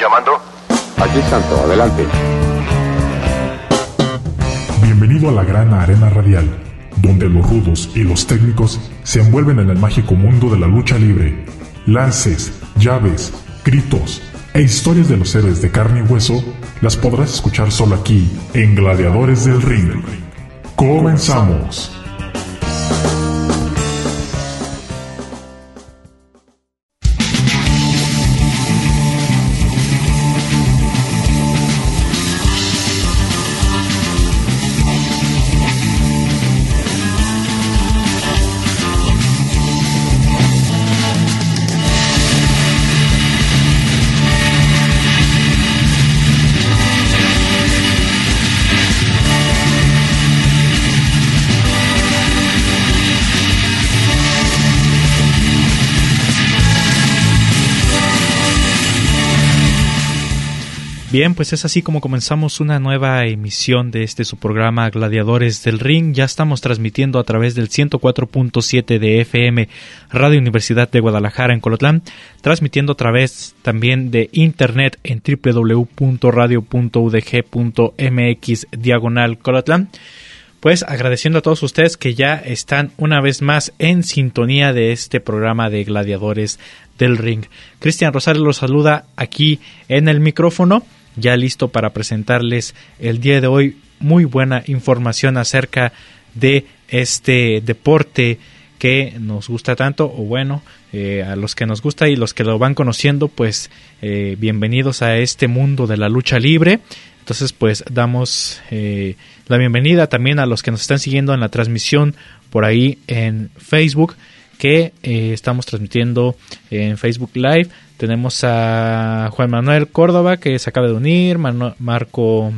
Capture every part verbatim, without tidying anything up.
llamando? Aquí Santo, adelante. Bienvenido a la gran arena radial, donde los rudos y los técnicos se envuelven en el mágico mundo de la lucha libre. Lances, llaves, gritos e historias de los héroes de carne y hueso las podrás escuchar solo aquí, en Gladiadores del Ring. ¡Comenzamos! Bien, pues es así como comenzamos una nueva emisión de este su programa Gladiadores del Ring. Ya estamos transmitiendo a través del ciento cuatro punto siete de F M Radio Universidad de Guadalajara en Colotlán, transmitiendo a través también de internet en doble u doble u doble u punto radio punto u d g punto m x diagonal Colotlán. Pues agradeciendo a todos ustedes que ya están una vez más en sintonía de este programa de Gladiadores del Ring. Cristian Rosales los saluda aquí en el micrófono, ya listo para presentarles el día de hoy muy buena información acerca de este deporte que nos gusta tanto, o bueno, eh, a los que nos gusta y los que lo van conociendo, pues eh, bienvenidos a este mundo de la lucha libre. Entonces pues damos eh, la bienvenida también a los que nos están siguiendo en la transmisión por ahí en Facebook, que eh, estamos transmitiendo en Facebook Live. Tenemos a Juan Manuel Córdoba, que se acaba de unir, Manu- Marco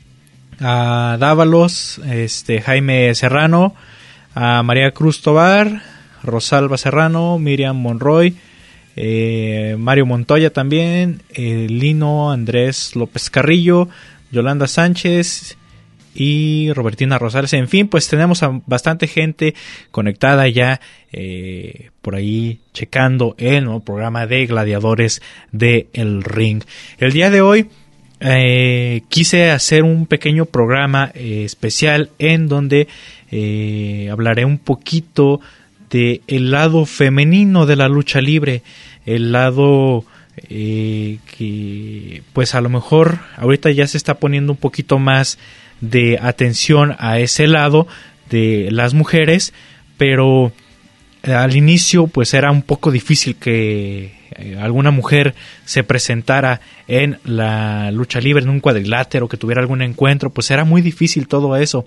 a Dávalos, este, Jaime Serrano, a María Cruz Tobar, Rosalba Serrano, Miriam Monroy, eh, Mario Montoya también, eh, Lino Andrés López Carrillo, Yolanda Sánchez y Robertina Rosales. En fin, pues tenemos a bastante gente conectada ya eh, por ahí checando el nuevo programa de Gladiadores del Ring. El día de hoy eh, quise hacer un pequeño programa eh, especial en donde eh, hablaré un poquito de el lado femenino de la lucha libre, el lado eh, que pues a lo mejor ahorita ya se está poniendo un poquito más de atención a ese lado de las mujeres, pero al inicio pues era un poco difícil que alguna mujer se presentara en la lucha libre, en un cuadrilátero, que tuviera algún encuentro, pues era muy difícil todo eso.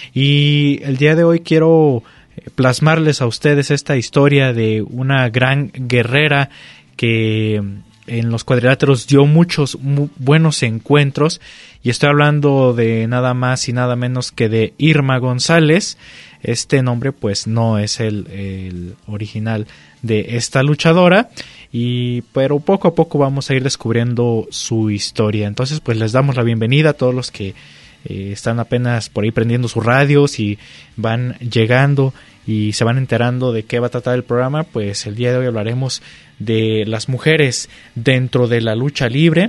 Y el día de hoy quiero plasmarles a ustedes esta historia de una gran guerrera que en los cuadriláteros dio muchos muy buenos encuentros, y estoy hablando de nada más y nada menos que de Irma González. Este nombre pues no es el, el original de esta luchadora, y pero poco a poco vamos a ir descubriendo su historia. Entonces pues les damos la bienvenida a todos los que eh, están apenas por ahí prendiendo sus radios y van llegando y se van enterando de qué va a tratar el programa. Pues el día de hoy hablaremos de las mujeres dentro de la lucha libre.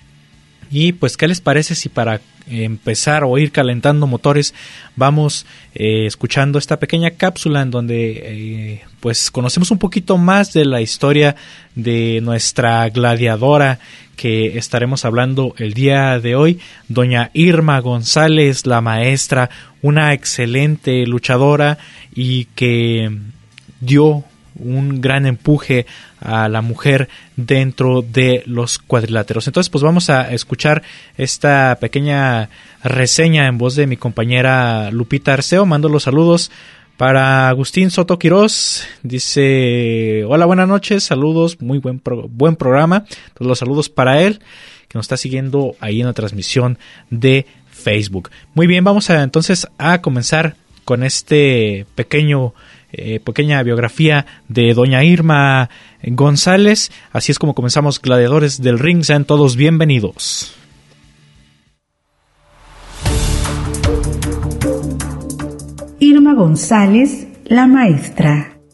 Y pues qué les parece si para empezar o ir calentando motores vamos eh, escuchando esta pequeña cápsula en donde eh, pues conocemos un poquito más de la historia de nuestra gladiadora que estaremos hablando el día de hoy, doña Irma González, la maestra, una excelente luchadora y que dio un gran empuje a la mujer dentro de los cuadriláteros. Entonces pues vamos a escuchar esta pequeña reseña en voz de mi compañera Lupita Arceo. Mando los saludos para Agustín Soto Quirós. Dice: hola, buenas noches, saludos, muy buen pro- buen programa. Entonces, los saludos para él, que nos está siguiendo ahí en la transmisión de Facebook. Muy bien, vamos a entonces a comenzar con este pequeño Eh, pequeña biografía de doña Irma González. Así es como comenzamos Gladiadores del Ring. Sean todos bienvenidos. Irma González, la maestra.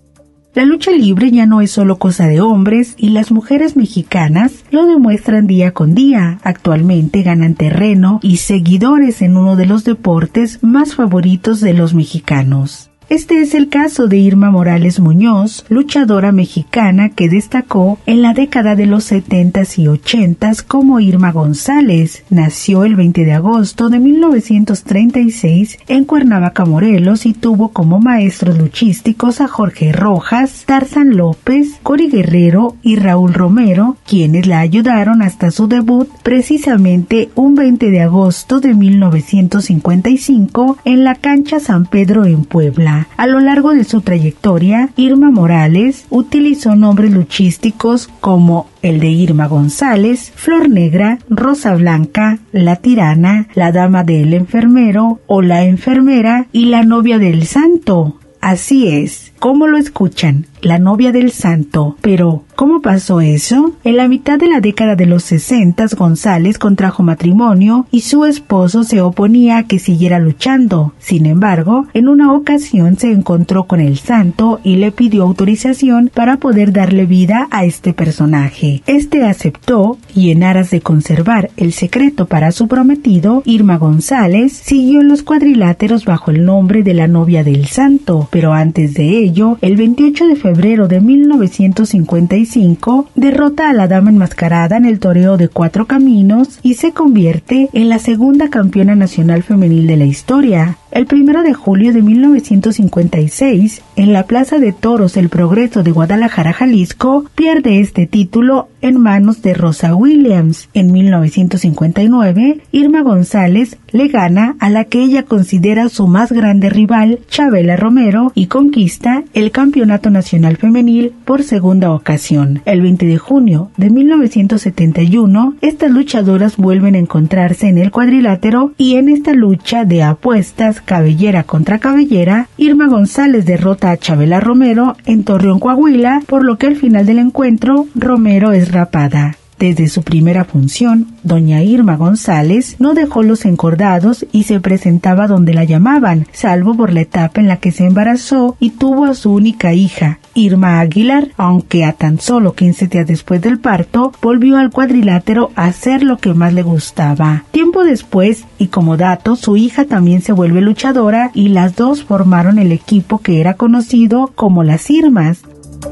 La lucha libre ya no es solo cosa de hombres y las mujeres mexicanas lo demuestran día con día. Actualmente ganan terreno y seguidores en uno de los deportes más favoritos de los mexicanos. Este es el caso de Irma Morales Muñoz, luchadora mexicana que destacó en la década de los setentas y ochentas como Irma González. Nació el veinte de agosto de mil novecientos treinta y seis en Cuernavaca, Morelos, y tuvo como maestros luchísticos a Jorge Rojas, Tarzán López, Cori Guerrero y Raúl Romero, quienes la ayudaron hasta su debut precisamente un veinte de agosto de mil novecientos cincuenta y cinco en la cancha San Pedro en Puebla. A lo largo de su trayectoria, Irma Morales utilizó nombres luchísticos como el de Irma González, Flor Negra, Rosa Blanca, La Tirana, la Dama del Enfermero o la Enfermera y la Novia del Santo. Así es, como lo escuchan, la Novia del Santo. Pero, ¿cómo pasó eso? En la mitad de la década de los sesentas, González contrajo matrimonio y su esposo se oponía a que siguiera luchando. Sin embargo, en una ocasión se encontró con el Santo y le pidió autorización para poder darle vida a este personaje. Este aceptó y, en aras de conservar el secreto para su prometido, Irma González siguió en los cuadriláteros bajo el nombre de la Novia del Santo. Pero antes de ello, el veintiocho de febrero de mil novecientos cincuenta y cinco, derrota a la Dama Enmascarada en el toreo de Cuatro Caminos y se convierte en la segunda campeona nacional femenil de la historia. El primero de julio de mil novecientos cincuenta y seis, en la Plaza de Toros El Progreso de Guadalajara, Jalisco, pierde este título en manos de Rosa Williams. En mil novecientos cincuenta y nueve, Irma González le gana a la que ella considera su más grande rival, Chabela Romero, y conquista el Campeonato Nacional Femenil por segunda ocasión. El veinte de junio de mil novecientos setenta y uno, estas luchadoras vuelven a encontrarse en el cuadrilátero y en esta lucha de apuestas cabellera contra cabellera, Irma González derrota a Chabela Romero en Torreón, Coahuila, por lo que al final del encuentro Romero es rapada. Desde su primera función, doña Irma González no dejó los encordados y se presentaba donde la llamaban, salvo por la etapa en la que se embarazó y tuvo a su única hija, Irma Aguilar, aunque a tan solo quince días después del parto, volvió al cuadrilátero a hacer lo que más le gustaba. Tiempo después, y como dato, su hija también se vuelve luchadora y las dos formaron el equipo que era conocido como las Irmas.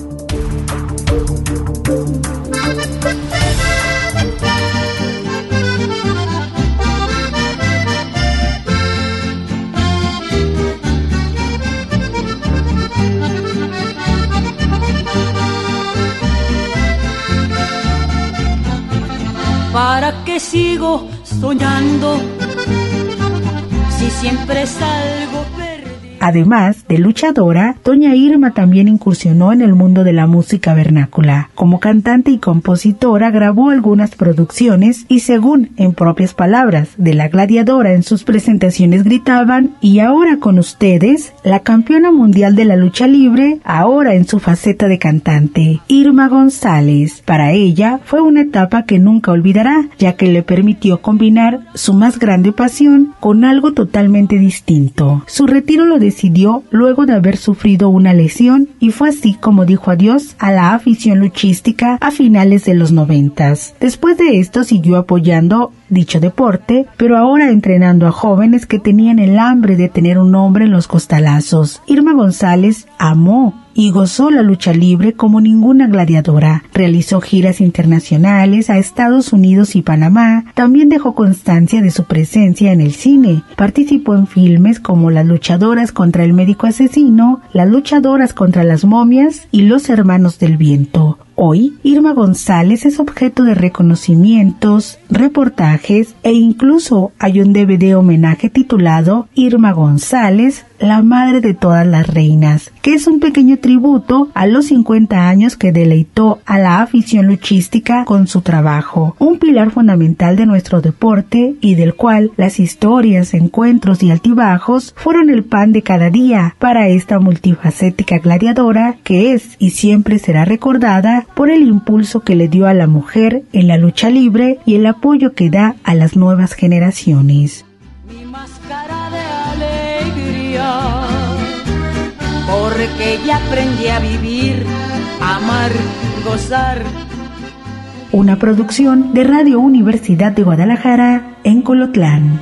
¿Para qué sigo soñando si siempre salgo perdido? Además de luchadora, doña Irma también incursionó en el mundo de la música vernácula. Como cantante y compositora grabó algunas producciones y, según en propias palabras de la gladiadora en sus presentaciones, gritaban: y ahora con ustedes, la campeona mundial de la lucha libre, ahora en su faceta de cantante, Irma González. Para ella fue una etapa que nunca olvidará, ya que le permitió combinar su más grande pasión con algo totalmente distinto. Su retiro lo decidió luego de haber sufrido una lesión y fue así como dijo adiós a la afición luchística a finales de los noventas. Después de esto siguió apoyando dicho deporte, pero ahora entrenando a jóvenes que tenían el hambre de tener un nombre en los costalazos. Irma González amó y gozó la lucha libre como ninguna gladiadora. Realizó giras internacionales a Estados Unidos y Panamá. También dejó constancia de su presencia en el cine. Participó en filmes como Las luchadoras contra el médico asesino, Las luchadoras contra las momias y Los hermanos del viento. Hoy, Irma González es objeto de reconocimientos, reportajes e incluso hay un D V D homenaje titulado Irma González, la madre de todas las reinas, que es un pequeño tributo a los cincuenta años que deleitó a la afición luchística con su trabajo, un pilar fundamental de nuestro deporte y del cual las historias, encuentros y altibajos fueron el pan de cada día para esta multifacética gladiadora que es y siempre será recordada por el impulso que le dio a la mujer en la lucha libre y el apoyo que da a las nuevas generaciones. Mi máscara de alegría, porque ya aprendí a vivir, amar, gozar. Una producción de Radio Universidad de Guadalajara en Colotlán.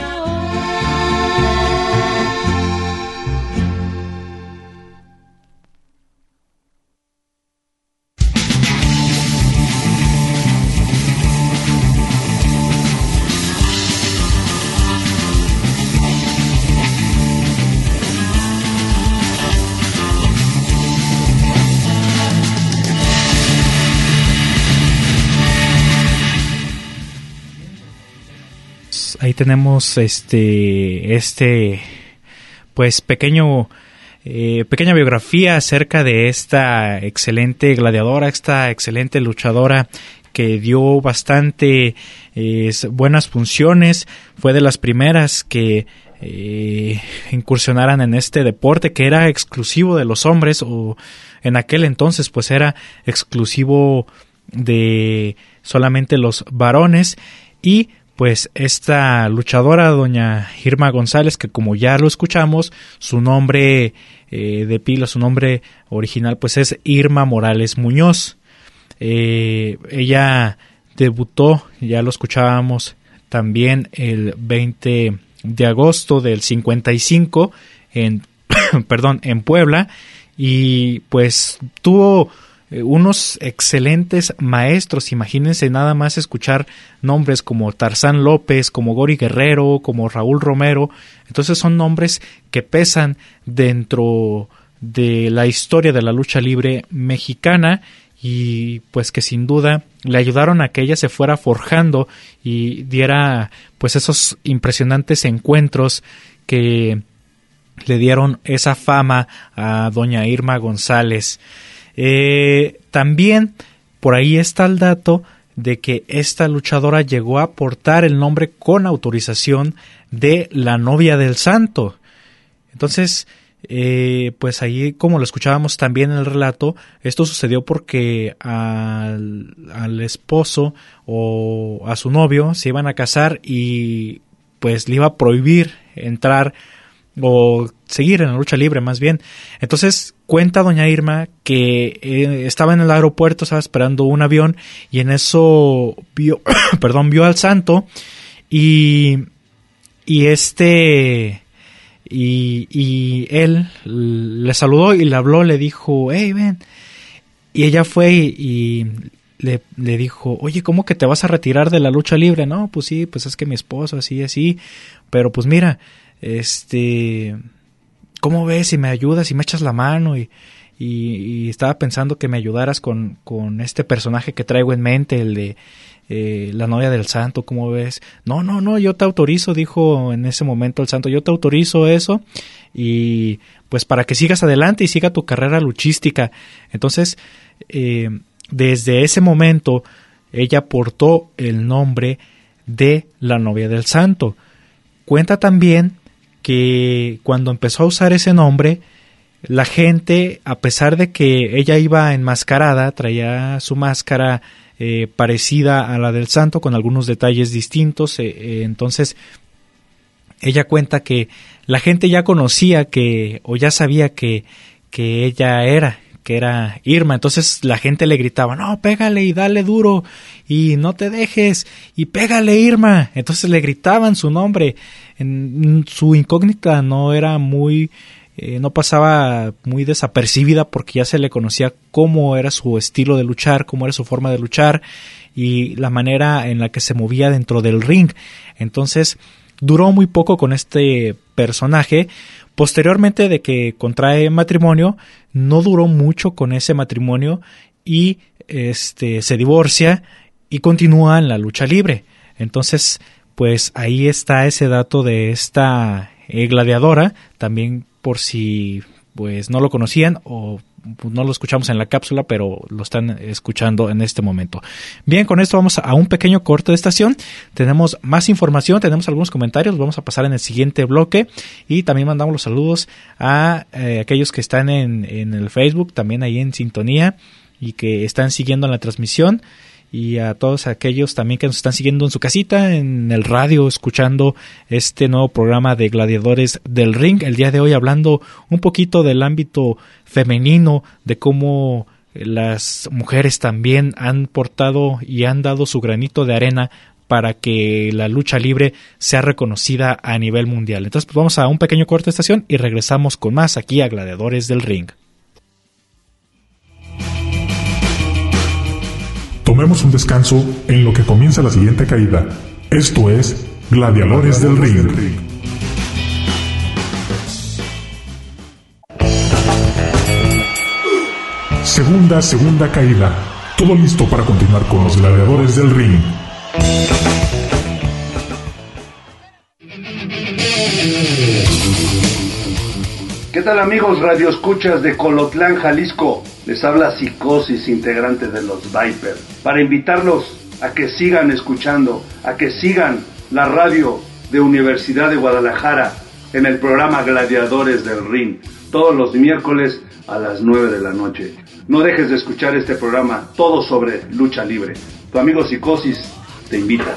Ahí tenemos este, este, pues pequeño, eh, pequeña biografía acerca de esta excelente gladiadora, esta excelente luchadora que dio bastante eh, buenas funciones. Fue de las primeras que eh, incursionaran en este deporte que era exclusivo de los hombres, o en aquel entonces pues era exclusivo de solamente los varones. Y pues esta luchadora, doña Irma González, que como ya lo escuchamos, su nombre eh, de pila, su nombre original, pues es Irma Morales Muñoz. Eh, ella debutó, ya lo escuchábamos también, el veinte de agosto del cincuenta y cinco en, perdón, en Puebla, y pues tuvo unos excelentes maestros. Imagínense nada más escuchar nombres como Tarzán López, como Gori Guerrero, como Raúl Romero. Entonces son nombres que pesan dentro de la historia de la lucha libre mexicana, y pues que sin duda le ayudaron a que ella se fuera forjando y diera pues esos impresionantes encuentros que le dieron esa fama a doña Irma González. Eh, también por ahí está el dato de que esta luchadora llegó a portar el nombre con autorización de la novia del santo. Entonces, eh, pues ahí, como lo escuchábamos también en el relato, esto sucedió porque al, al esposo o a su novio se iban a casar y pues le iba a prohibir entrar o seguir en la lucha libre, más bien. Entonces cuenta doña Irma que eh, estaba en el aeropuerto, estaba esperando un avión, y en eso vio, perdón, vio al santo, y y este y, y él le saludó y le habló, le dijo, hey, ven, y ella fue y, y le, le dijo, oye, ¿cómo que te vas a retirar de la lucha libre? No, pues sí, pues es que mi esposo, así, así, pero pues mira, este, ¿cómo ves si me ayudas, si me echas la mano? Y, y, y estaba pensando que me ayudaras con, con este personaje que traigo en mente, el de eh, la novia del santo, ¿cómo ves? No, no, no, yo te autorizo, dijo en ese momento el santo, yo te autorizo eso, y pues para que sigas adelante y siga tu carrera luchística. Entonces, eh, desde ese momento, ella portó el nombre de la novia del santo. Cuenta también que cuando empezó a usar ese nombre, la gente, a pesar de que ella iba enmascarada, traía su máscara eh, parecida a la del santo, con algunos detalles distintos, eh, eh, entonces ella cuenta que la gente ya conocía que, o ya sabía que, que ella era, que era Irma. Entonces la gente le gritaba, no, pégale y dale duro, y no te dejes, y pégale, Irma. Entonces le gritaban su nombre. En, su incógnita no era muy, eh, no pasaba muy desapercibida, porque ya se le conocía cómo era su estilo de luchar, cómo era su forma de luchar, y la manera en la que se movía dentro del ring. Entonces duró muy poco con este personaje. Posteriormente de que contrae matrimonio, no duró mucho con ese matrimonio, y este se divorcia y continúa en la lucha libre. Entonces, pues ahí está ese dato de esta eh, gladiadora, también por si pues no lo conocían o pues, no lo escuchamos en la cápsula, pero lo están escuchando en este momento. Bien, con esto vamos a un pequeño corte de estación. Tenemos más información, tenemos algunos comentarios, vamos a pasar en el siguiente bloque, y también mandamos los saludos a eh, aquellos que están en, en el Facebook, también ahí en sintonía y que están siguiendo la transmisión. y a todos aquellos también que nos están siguiendo en su casita, en el radio, escuchando este nuevo programa de Gladiadores del Ring. El día de hoy hablando un poquito del ámbito femenino, de cómo las mujeres también han portado y han dado su granito de arena para que la lucha libre sea reconocida a nivel mundial. Entonces, pues vamos a un pequeño corte de estación y regresamos con más aquí a Gladiadores del Ring. Tomemos un descanso en lo que comienza la siguiente caída. Esto es Gladiadores del Ring. Segunda, segunda caída. Todo listo para continuar con los Gladiadores del Ring. ¿Qué tal, amigos radioescuchas de Colotlán, Jalisco? Les habla Psicosis, integrante de los Viper, para invitarlos a que sigan escuchando, a que sigan la radio de Universidad de Guadalajara en el programa Gladiadores del Ring, todos los miércoles a las nueve de la noche. No dejes de escuchar este programa, todo sobre lucha libre. Tu amigo Psicosis te invita.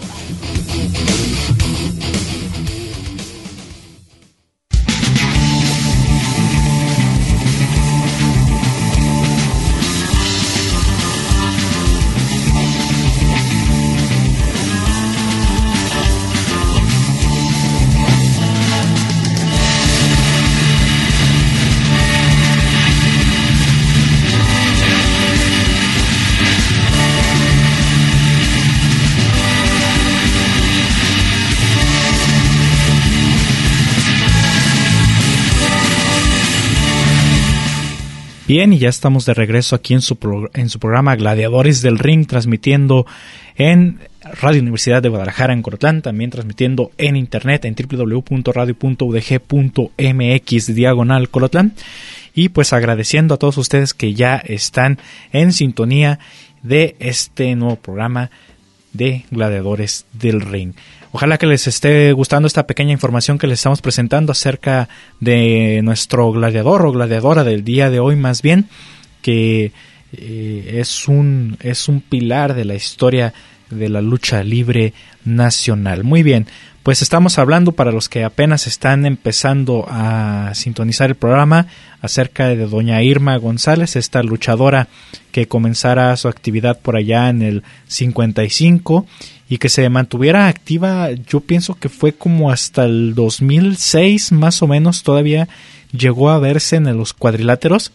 Bien, y ya estamos de regreso aquí en su, pro, en su programa Gladiadores del Ring, transmitiendo en Radio Universidad de Guadalajara en Colotlán, también transmitiendo en internet en doble u doble u doble u punto radio punto u d g punto m x diagonal Colotlán, y pues agradeciendo a todos ustedes que ya están en sintonía de este nuevo programa de Gladiadores del Ring. Ojalá que les esté gustando esta pequeña información que les estamos presentando acerca de nuestro gladiador o gladiadora del día de hoy, más bien, que eh, es un es un pilar de la historia de la lucha libre nacional. Muy bien, pues estamos hablando, para los que apenas están empezando a sintonizar el programa, acerca de doña Irma González, esta luchadora que comenzara su actividad por allá en el cincuenta y cinco y que se mantuviera activa. Yo pienso que fue como hasta el dos mil seis más o menos, todavía llegó a verse en los cuadriláteros,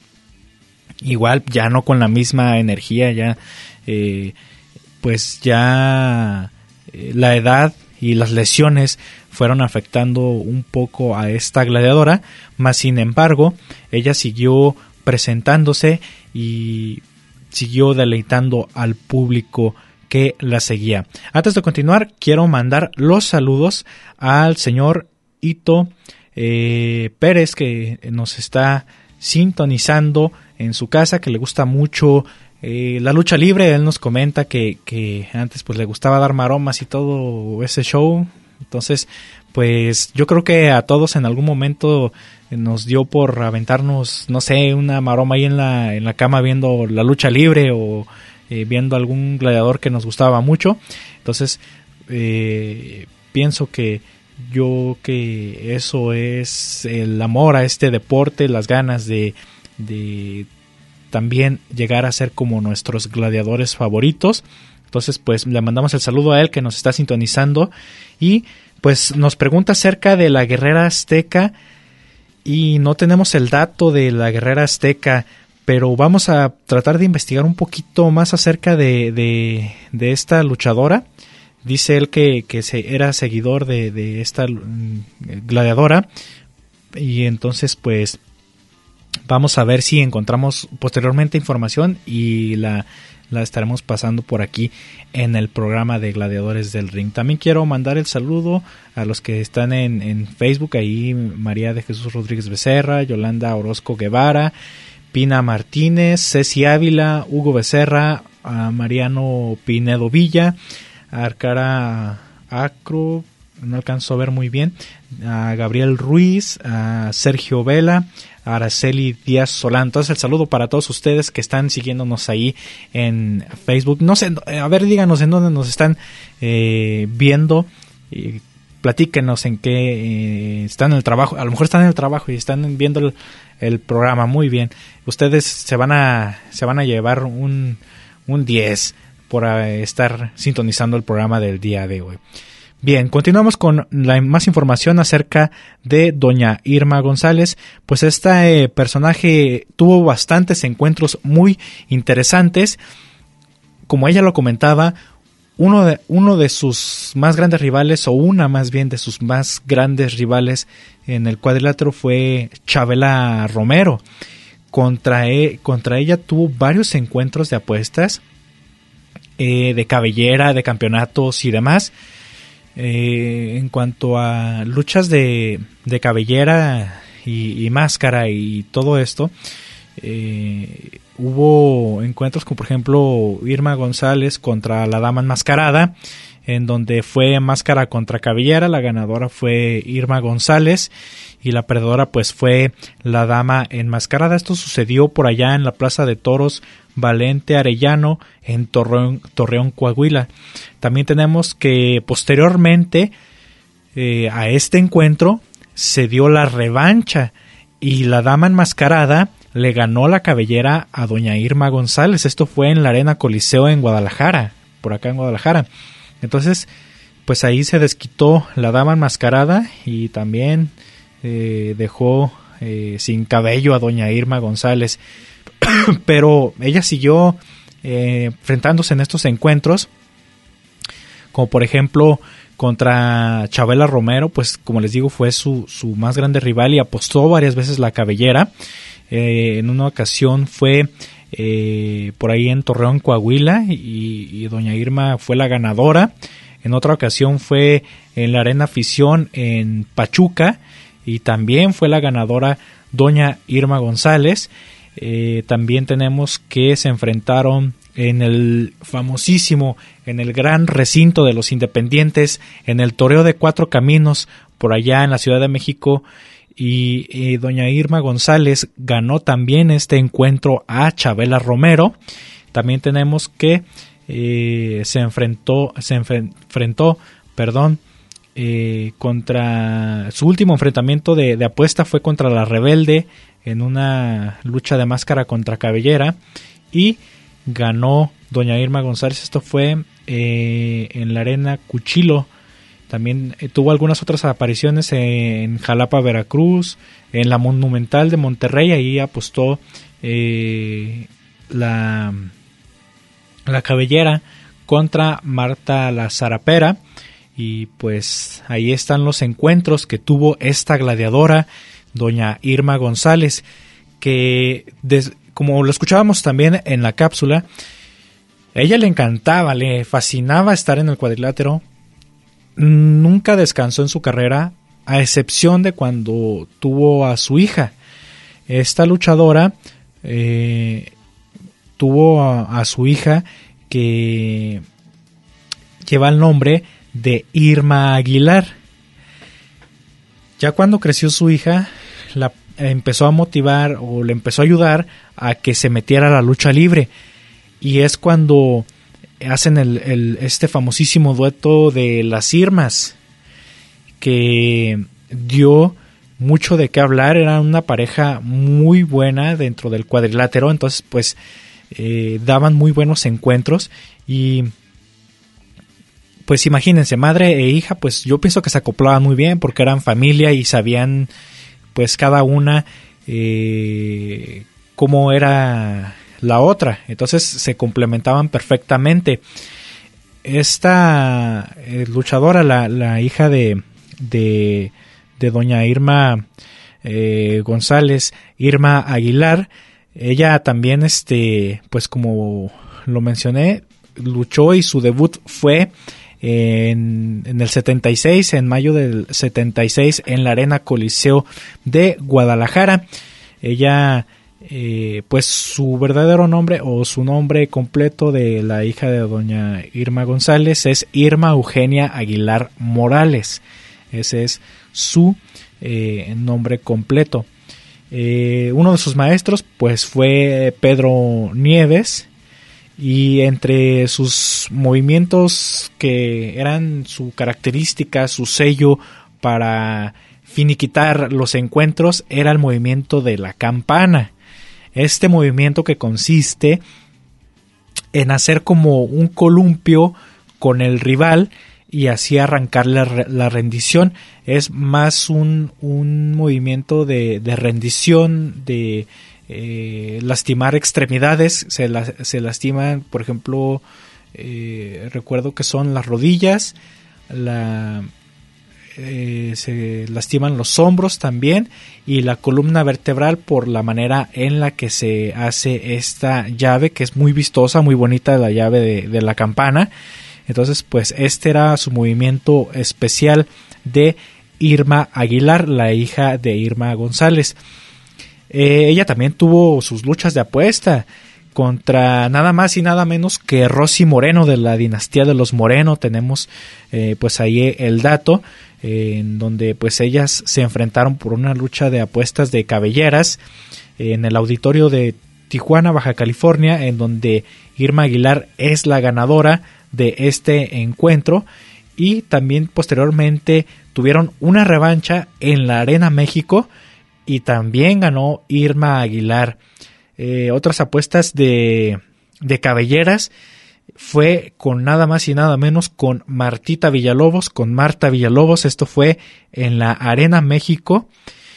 igual ya no con la misma energía, ya eh, pues ya eh, la edad y las lesiones fueron afectando un poco a esta gladiadora, mas sin embargo ella siguió presentándose y siguió deleitando al público que la seguía. Antes de continuar, quiero mandar los saludos al señor Ito eh, Pérez, que nos está sintonizando en su casa, que le gusta mucho eh, la lucha libre. Él nos comenta que, que antes pues le gustaba dar maromas y todo ese show. Entonces, pues yo creo que a todos en algún momento nos dio por aventarnos, no sé, una maroma ahí en la, en la cama viendo la lucha libre o Eh, viendo algún gladiador que nos gustaba mucho. Entonces eh, pienso que yo que eso es el amor a este deporte, las ganas de, de también llegar a ser como nuestros gladiadores favoritos. Entonces pues le mandamos el saludo a él, que nos está sintonizando, y pues nos pregunta acerca de la guerrera azteca, y no tenemos el dato de la guerrera azteca, pero vamos a tratar de investigar un poquito más acerca de, de, de esta luchadora. Dice él que, que se, era seguidor de, de esta gladiadora, y entonces pues vamos a ver si encontramos posteriormente información y la, la estaremos pasando por aquí en el programa de Gladiadores del Ring. También quiero mandar el saludo a los que están en, en Facebook, ahí María de Jesús Rodríguez Becerra, Yolanda Orozco Guevara, Pina Martínez, Ceci Ávila, Hugo Becerra, a Mariano Pinedo Villa, a Arcara Acro, no alcanzo a ver muy bien, a Gabriel Ruiz, a Sergio Vela, a Araceli Díaz Solán. Entonces el saludo para todos ustedes que están siguiéndonos ahí en Facebook. No sé, a ver, díganos en dónde nos están eh, viendo, y platíquenos en qué eh, están en el trabajo. A lo mejor están en el trabajo y están viendo el, el programa. Muy bien, ustedes se van a se van a llevar un un diez por estar sintonizando el programa del día de hoy. Bien, continuamos con la más información acerca de doña Irma González. Pues este eh, personaje tuvo bastantes encuentros muy interesantes. Como ella lo comentaba, uno de, uno de sus más grandes rivales, o una más bien de sus más grandes rivales en el cuadrilátero, fue Chabela Romero. Contra, e, contra ella tuvo varios encuentros de apuestas, eh, de cabellera, de campeonatos y demás. Eh, en cuanto a luchas de, de cabellera y, y máscara y todo esto, eh, hubo encuentros como por ejemplo Irma González contra la dama enmascarada, en donde fue máscara contra cabellera. La ganadora fue Irma González y la perdedora pues fue la dama enmascarada. Esto sucedió por allá en la Plaza de Toros Valente Arellano en Torreón, Torreón, Coahuila. También tenemos que posteriormente eh, a este encuentro se dio la revancha y la dama enmascarada le ganó la cabellera a doña Irma González. Esto fue en la Arena Coliseo en Guadalajara, por acá en Guadalajara. Entonces, pues ahí se desquitó la dama enmascarada y también eh, dejó eh, sin cabello a doña Irma González. Pero ella siguió eh, enfrentándose en estos encuentros, como por ejemplo contra Chabela Romero, pues como les digo fue su, su más grande rival y apostó varias veces la cabellera. Eh, en una ocasión fue eh, por ahí en Torreón, Coahuila, y, y doña Irma fue la ganadora. En otra ocasión fue en la Arena Afición en Pachuca y también fue la ganadora doña Irma González. Eh, también tenemos que se enfrentaron en el famosísimo, en el gran recinto de los Independientes, en el Toreo de Cuatro Caminos, por allá en la Ciudad de México, y eh, doña Irma González ganó también este encuentro a Chabela Romero. También tenemos que eh, se enfrentó, se enfrentó, perdón, eh, contra su último enfrentamiento de, de apuesta fue contra la Rebelde, en una lucha de máscara contra cabellera, y ganó doña Irma González. Esto fue eh, en la Arena Cuchilo. También eh, tuvo algunas otras apariciones en Jalapa, Veracruz, en la Monumental de Monterrey. Ahí apostó eh, la, la cabellera contra Marta la Zarapera. Y pues ahí están los encuentros que tuvo esta gladiadora, doña Irma González, que des, como lo escuchábamos también en la cápsula, a ella le encantaba, le fascinaba estar en el cuadrilátero. Nunca descansó en su carrera, a excepción de cuando tuvo a su hija. Esta luchadora eh, tuvo a, a su hija que lleva el nombre de Irma Aguilar. Ya cuando creció su hija, la empezó a motivar o le empezó a ayudar a que se metiera a la lucha libre. Y es cuando hacen el, el, este famosísimo dueto de las Irmas, que dio mucho de qué hablar. Era una pareja muy buena dentro del cuadrilátero. Entonces, pues, eh, daban muy buenos encuentros. Y pues imagínense, madre e hija, pues yo pienso que se acoplaban muy bien porque eran familia y sabían pues cada una eh, cómo era la otra. Entonces se complementaban perfectamente. Esta eh, luchadora, la, la hija de, de, de doña Irma eh, González, Irma Aguilar, ella también, este, pues como lo mencioné, luchó y su debut fue En, en el setenta y seis, en mayo del setenta y seis, en la Arena Coliseo de Guadalajara. Ella eh, pues su verdadero nombre o su nombre completo de la hija de doña Irma González es Irma Eugenia Aguilar Morales. Ese es su eh, nombre completo. Eh, uno de sus maestros pues fue Pedro Nieves, y entre sus movimientos que eran su característica, su sello para finiquitar los encuentros, era el movimiento de la campana. Este movimiento que consiste en hacer como un columpio con el rival y así arrancar la, la rendición. Es más un, un movimiento de, de rendición, de eh, lastimar extremidades. Se, la, se lastiman, por ejemplo, eh, recuerdo que son las rodillas, la... Eh, se lastiman los hombros también y la columna vertebral por la manera en la que se hace esta llave, que es muy vistosa, muy bonita, la llave de, de la campana. Entonces pues este era su movimiento especial de Irma Aguilar, la hija de Irma González. Eh, ella también tuvo sus luchas de apuesta contra nada más y nada menos que Rosy Moreno, de la dinastía de los Moreno. Tenemos eh, pues ahí el dato, eh, en donde pues ellas se enfrentaron por una lucha de apuestas de cabelleras eh, en el auditorio de Tijuana, Baja California, en donde Irma Aguilar es la ganadora de este encuentro, y también posteriormente tuvieron una revancha en la Arena México y también ganó Irma Aguilar. Eh, otras apuestas de, de cabelleras fue con nada más y nada menos con Martita Villalobos, con Marta Villalobos. Esto fue en la Arena México,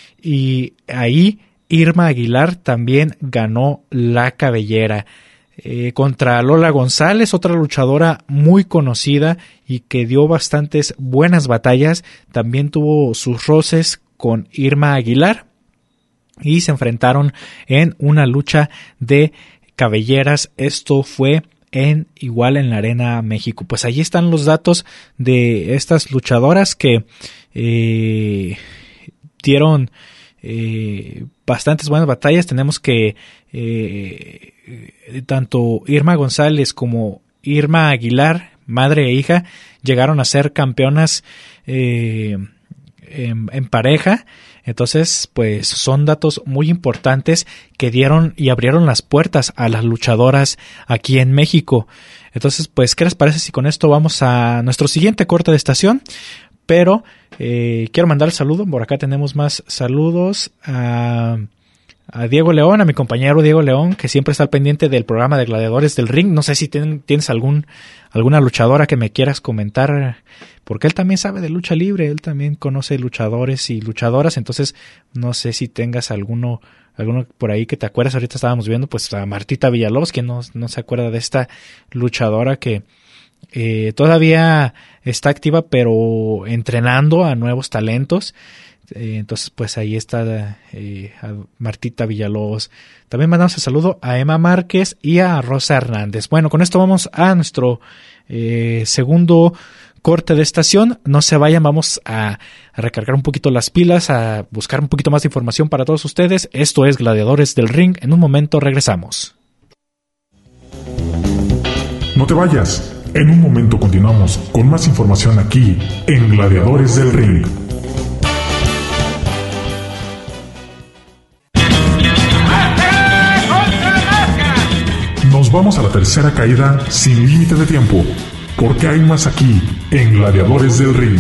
y ahí Irma Aguilar también ganó la cabellera. Eh, contra Lola González, otra luchadora muy conocida y que dio bastantes buenas batallas, también tuvo sus roces con Irma Aguilar, y se enfrentaron en una lucha de cabelleras. Esto fue en igual en la Arena México. Pues allí están los datos de estas luchadoras que eh, dieron eh, bastantes buenas batallas. Tenemos que eh, tanto Irma González como Irma Aguilar, madre e hija, llegaron a ser campeonas eh, en, en pareja. Entonces, pues son datos muy importantes que dieron y abrieron las puertas a las luchadoras aquí en México. Entonces, pues, ¿qué les parece si con esto vamos a nuestro siguiente corte de estación? Pero eh, quiero mandar el saludo. Por acá tenemos más saludos a, a Diego León, a mi compañero Diego León, que siempre está al pendiente del programa de Gladiadores del Ring. No sé si ten, tienes algún alguna luchadora que me quieras comentar, porque él también sabe de lucha libre, él también conoce luchadores y luchadoras. Entonces no sé si tengas alguno alguno por ahí que te acuerdas. Ahorita estábamos viendo pues a Martita Villalobos, que no, no se acuerda de esta luchadora que eh, todavía está activa, pero entrenando a nuevos talentos. Eh, entonces pues ahí está eh, a Martita Villalobos. También mandamos el saludo a Emma Márquez y a Rosa Hernández. Bueno, con esto vamos a nuestro eh, segundo corte de estación. No se vayan, vamos a, a recargar un poquito las pilas, a buscar un poquito más de información para todos ustedes. Esto es Gladiadores del Ring. En un momento regresamos. No te vayas. En un momento continuamos con más información aquí en Gladiadores del Ring. Nos vamos a la tercera caída sin límite de tiempo, porque hay más aquí en Gladiadores del Ring.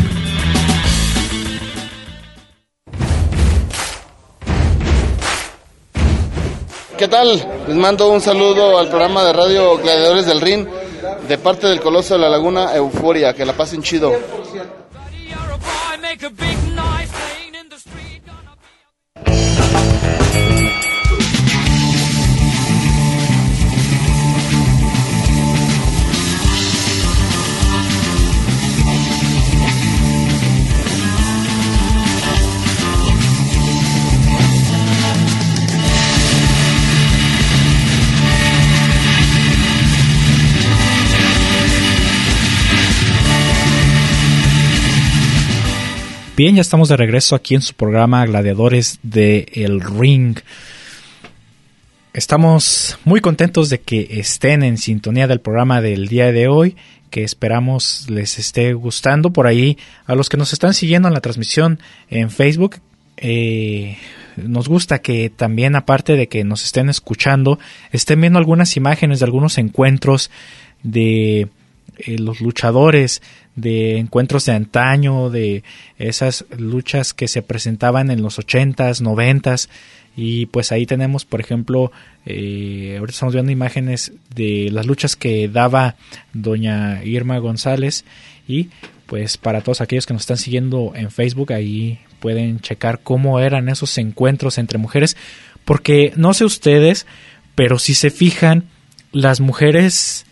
¿Qué tal? Les mando un saludo al programa de radio Gladiadores del Ring, de parte del Coloso de la Laguna, Euforia. Que la pasen chido. Bien, ya estamos de regreso aquí en su programa Gladiadores del Ring. Estamos muy contentos de que estén en sintonía del programa del día de hoy, que esperamos les esté gustando. Por ahí, a los que nos están siguiendo en la transmisión en Facebook, eh, nos gusta que también, aparte de que nos estén escuchando, estén viendo algunas imágenes de algunos encuentros de eh, los luchadores, de encuentros de antaño, de esas luchas que se presentaban en los ochentas, noventas. Y pues ahí tenemos, por ejemplo, eh, ahorita estamos viendo imágenes de las luchas que daba doña Irma González, y pues para todos aquellos que nos están siguiendo en Facebook, ahí pueden checar cómo eran esos encuentros entre mujeres, porque no sé ustedes, pero si se fijan, las mujeres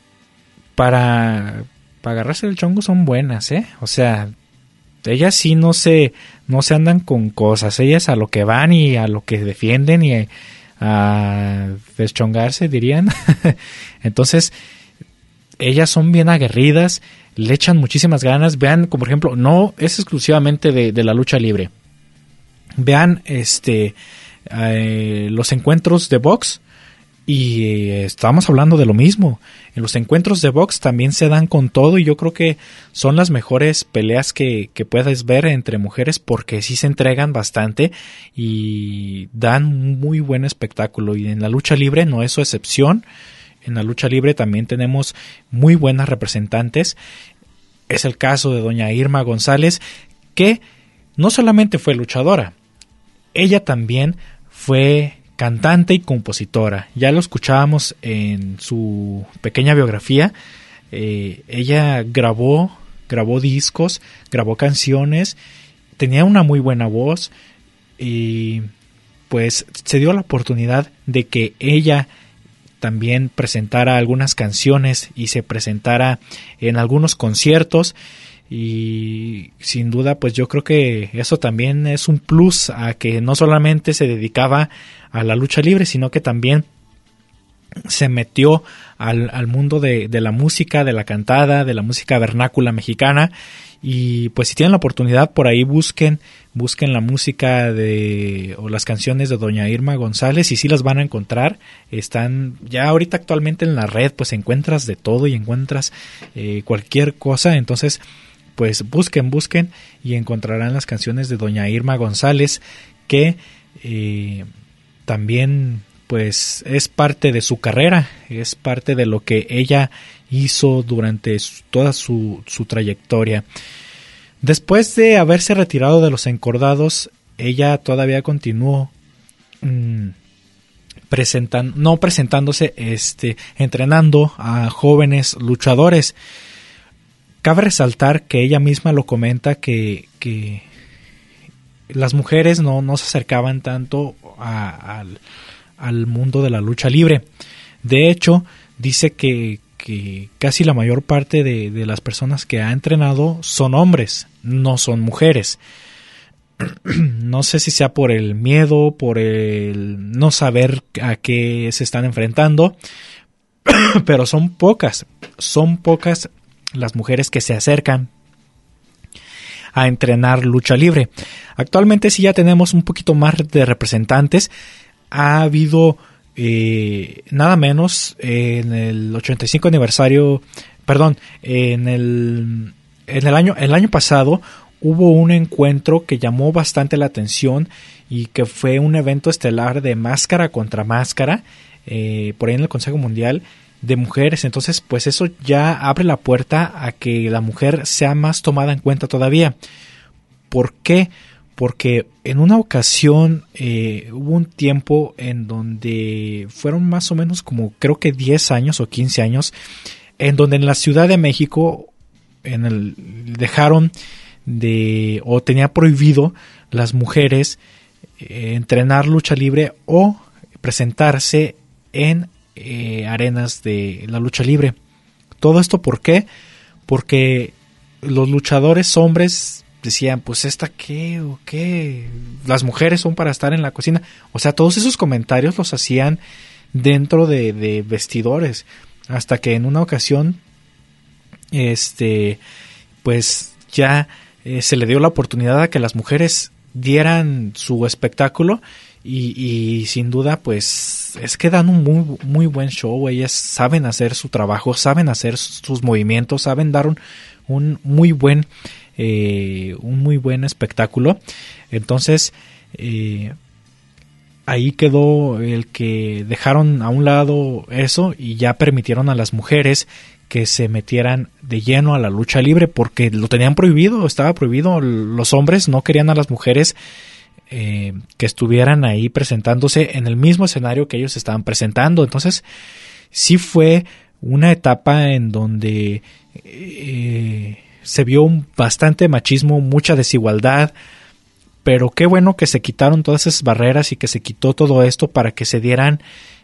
para, para agarrarse el chongo son buenas, ¿eh? O sea, ellas sí no se, no se andan con cosas, ellas a lo que van y a lo que defienden y a deschongarse, dirían. Entonces, ellas son bien aguerridas, le echan muchísimas ganas. Vean, como por ejemplo, no es exclusivamente de, de la lucha libre. Vean este eh, los encuentros de box. Y eh, estamos hablando de lo mismo. En los encuentros de box también se dan con todo, y yo creo que son las mejores peleas que, que puedes ver entre mujeres, porque sí se entregan bastante y dan un muy buen espectáculo. Y en la lucha libre no es su excepción. En la lucha libre también tenemos muy buenas representantes. Es el caso de doña Irma González, que no solamente fue luchadora, ella también fue cantante y compositora. Ya lo escuchábamos en su pequeña biografía. Eh, ella grabó, grabó discos, grabó canciones, tenía una muy buena voz, y pues se dio la oportunidad de que ella también presentara algunas canciones y se presentara en algunos conciertos. Y sin duda, pues yo creo que eso también es un plus a que no solamente se dedicaba a la lucha libre, sino que también se metió al, al mundo de, de la música, de la cantada, de la música vernácula mexicana. Y pues si tienen la oportunidad, por ahí busquen, busquen la música de o las canciones de doña Irma González, y sí las van a encontrar. Están ya ahorita actualmente en la red, pues encuentras de todo y encuentras eh, cualquier cosa. Entonces, pues busquen, busquen y encontrarán las canciones de doña Irma González, que eh, también pues es parte de su carrera, es parte de lo que ella hizo durante su, toda su, su trayectoria. Después de haberse retirado de los encordados, ella todavía continuó mmm, presentan, no presentándose, este, entrenando a jóvenes luchadores. Cabe resaltar que ella misma lo comenta, que, que las mujeres no, no se acercaban tanto a, al, al mundo de la lucha libre. De hecho, dice que, que casi la mayor parte de, de las personas que ha entrenado son hombres, no son mujeres. No sé si sea por el miedo, por el no saber a qué se están enfrentando, pero son pocas, son pocas las mujeres que se acercan a entrenar lucha libre. Actualmente sí ya tenemos un poquito más de representantes. Ha habido eh, nada menos eh, en el ochenta y cinco aniversario, perdón, en el en el año el año pasado hubo un encuentro que llamó bastante la atención, y que fue un evento estelar de máscara contra máscara, eh, por ahí en el Consejo Mundial de Mujeres. Entonces pues eso ya abre la puerta a que la mujer sea más tomada en cuenta todavía. ¿Por qué? Porque en una ocasión eh, hubo un tiempo en donde fueron más o menos como creo que diez años o quince años, en donde en la Ciudad de México en el, dejaron de o tenía prohibido las mujeres eh, entrenar lucha libre o presentarse en Eh, arenas de la lucha libre. Todo esto ¿por qué? Porque los luchadores hombres decían, pues esta qué o qué, las mujeres son para estar en la cocina. O sea, todos esos comentarios los hacían dentro de, de vestidores, hasta que en una ocasión este pues ya eh, se le dio la oportunidad a que las mujeres dieran su espectáculo. y, y sin duda pues es que dan un muy, muy buen show. Ellas saben hacer su trabajo, saben hacer sus movimientos, saben dar un, un muy buen eh, un muy buen espectáculo. Entonces eh, ahí quedó el que dejaron a un lado eso y ya permitieron a las mujeres que se metieran de lleno a la lucha libre, porque lo tenían prohibido, estaba prohibido. Los hombres no querían a las mujeres eh, que estuvieran ahí presentándose en el mismo escenario que ellos estaban presentando. Entonces sí fue una etapa en donde eh, se vio un bastante machismo, mucha desigualdad, pero qué bueno que se quitaron todas esas barreras y que se quitó todo esto para que se dieran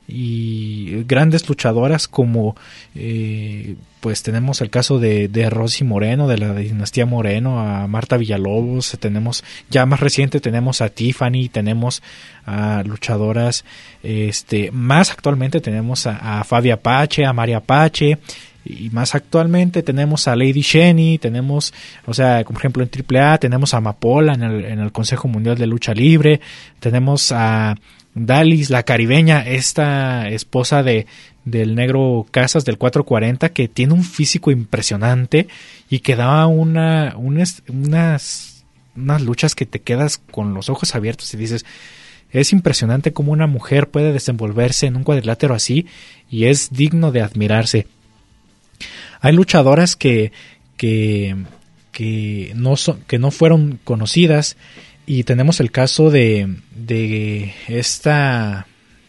y grandes luchadoras como eh, pues tenemos el caso de, de Rosy Moreno, de la dinastía Moreno, a Marta Villalobos, tenemos ya más reciente, tenemos a Tiffany, tenemos a luchadoras, este más actualmente tenemos a, a Fabi Apache, a María Apache, y más actualmente tenemos a Lady Shani, tenemos, o sea, por ejemplo en triple A tenemos a Amapola en el, en el Consejo Mundial de Lucha Libre, tenemos a Dalis, la caribeña, esta esposa de del negro Casas del cuatro cuarenta, que tiene un físico impresionante y que da una, unas, unas, unas luchas que te quedas con los ojos abiertos y dices, es impresionante cómo una mujer puede desenvolverse en un cuadrilátero así y es digno de admirarse. Hay luchadoras que, que, que, no, son, que no fueron conocidas. Y tenemos el caso de, de esta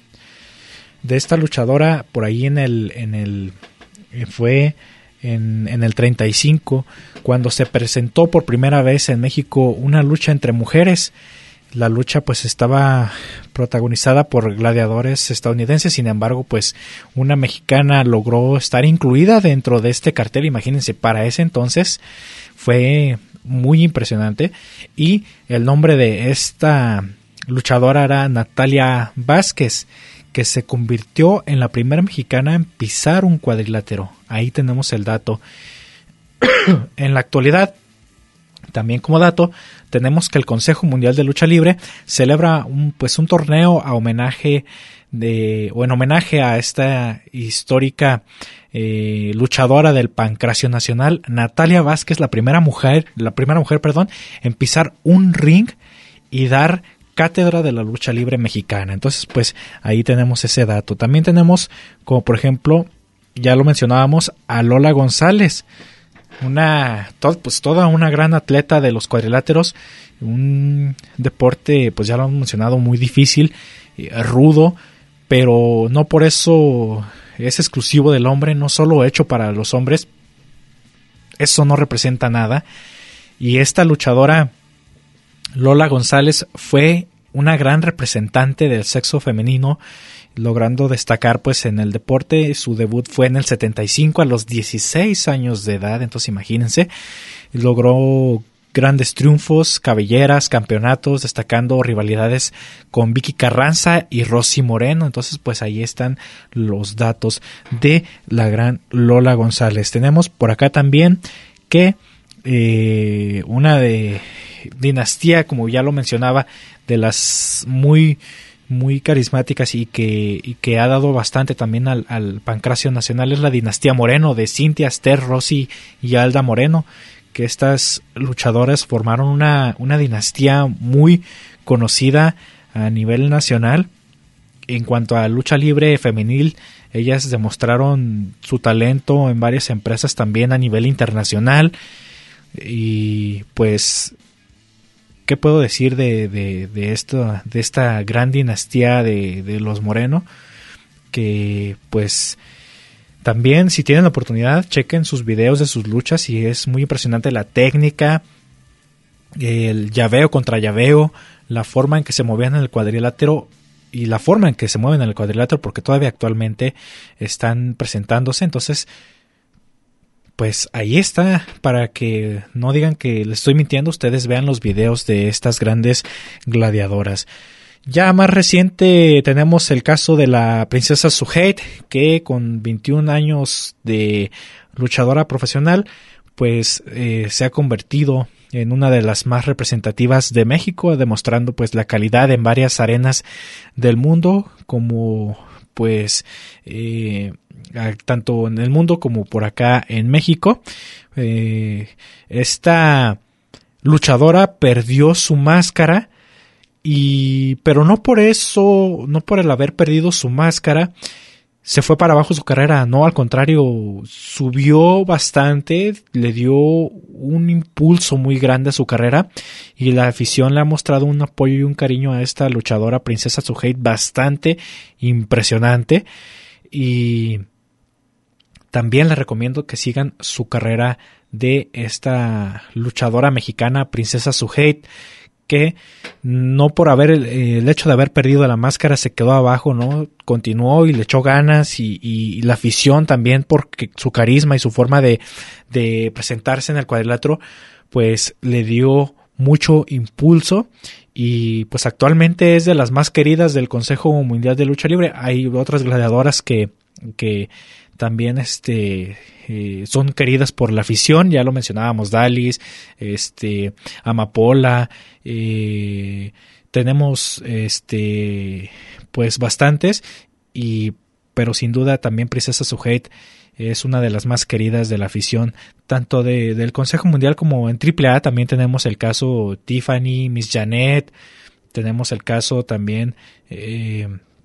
de esta luchadora por ahí en el en el fue en, en el treinta y cinco, cuando se presentó por primera vez en México una lucha entre mujeres. La lucha pues estaba protagonizada por gladiadores estadounidenses, sin embargo pues una mexicana logró estar incluida dentro de este cartel. Imagínense, para ese entonces fue muy impresionante, y el nombre de esta luchadora era Natalia Vázquez, que se convirtió en la primera mexicana en pisar un cuadrilátero. Ahí tenemos el dato. En la actualidad, también como dato, tenemos que el Consejo Mundial de Lucha Libre celebra un, pues un torneo a homenaje de, o en homenaje a esta histórica eh, luchadora del Pancracio Nacional, Natalia Vázquez, la primera mujer, la primera mujer, perdón, en pisar un ring y dar cátedra de la lucha libre mexicana. Entonces, pues ahí tenemos ese dato. También tenemos, como por ejemplo, ya lo mencionábamos, a Lola González, una todo, pues toda una gran atleta de los cuadriláteros, un deporte, pues ya lo hemos mencionado, muy difícil, rudo, pero no por eso es exclusivo del hombre, no solo hecho para los hombres. Eso no representa nada. Y esta luchadora Lola González fue una gran representante del sexo femenino, logrando destacar pues en el deporte. Su debut fue en el setenta y cinco, a los dieciséis años de edad. Entonces imagínense, logró grandes triunfos, cabelleras, campeonatos, destacando rivalidades con Vicky Carranza y Rosy Moreno. Entonces pues ahí están los datos de la gran Lola González. Tenemos por acá también que eh, una de dinastía, como ya lo mencionaba, de las muy muy carismáticas y que, y que ha dado bastante también al, al Pancracio Nacional, es la dinastía Moreno, de Cintia, Esther, Rosy y Alda Moreno, que estas luchadoras formaron una, una dinastía muy conocida a nivel nacional. En cuanto a lucha libre femenil, ellas demostraron su talento en varias empresas también a nivel internacional. Y pues, ¿qué puedo decir de, de, de, esto, de esta gran dinastía de, de los Moreno? Que pues también, si tienen la oportunidad, chequen sus videos de sus luchas y es muy impresionante la técnica, el llaveo contra llaveo, la forma en que se movían en el cuadrilátero y la forma en que se mueven en el cuadrilátero, porque todavía actualmente están presentándose. Entonces, pues ahí está, para que no digan que les estoy mintiendo, ustedes vean los videos de estas grandes gladiadoras. Ya más reciente tenemos el caso de la princesa Suheit, que con veintiún años de luchadora profesional, pues eh, se ha convertido en una de las más representativas de México, demostrando pues la calidad en varias arenas del mundo, como pues eh, tanto en el mundo como por acá en México. Eh, esta luchadora perdió su máscara, y pero no por eso, no por el haber perdido su máscara, se fue para abajo su carrera. No, al contrario, subió bastante, le dio un impulso muy grande a su carrera, y la afición le ha mostrado un apoyo y un cariño a esta luchadora, Princesa Suheit, bastante impresionante. Y también les recomiendo que sigan su carrera de esta luchadora mexicana, Princesa Suheit, que no por haber el, el hecho de haber perdido la máscara se quedó abajo, ¿no? Continuó y le echó ganas, y, y, y la afición también, porque su carisma y su forma de, de presentarse en el cuadrilátero pues le dio mucho impulso, y pues actualmente es de las más queridas del Consejo Mundial de Lucha Libre. Hay otras gladiadoras que, que también este eh, son queridas por la afición, ya lo mencionábamos, Dalis, este Amapola, eh, tenemos este pues bastantes, y pero sin duda también Princesa Suheit es una de las más queridas de la afición, tanto de, del Consejo Mundial como en triple A. También tenemos el caso Tiffany, Miss Janet, tenemos el caso también eh,